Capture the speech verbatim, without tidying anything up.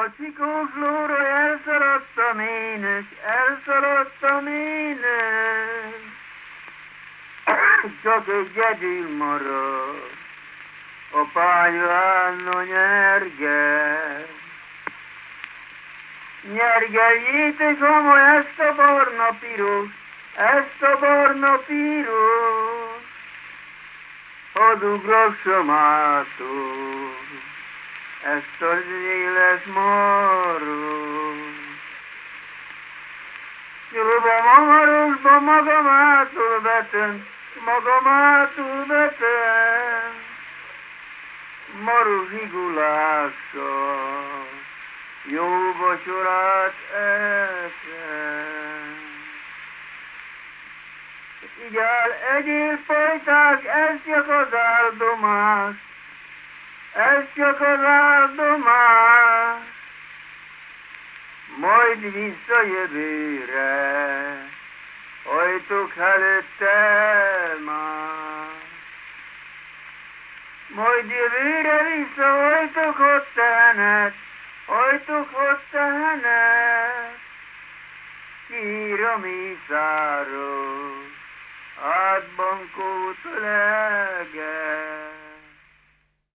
A csikós lóra elszaladtam én is, elszaladtam én is. Csak egyedül marad a pányván a nyerge. Nyergeljétek homo ezt a barna piros, ezt a barna piros, hadd ugrassam átok ezt az éles marros. Jobban a marosba magam átul betem, magam átul betem, maros higulással, jó vacsorát eszem. Igyál, egyél pajták, ez csak az áldomás, ez csak az áldomás, majd vissza jövőre, hajtok előtte már. Majd jövőre vissza hajtok ott tehenet, hajtok ott tehenet, kírom Iszáros, átbankót leget.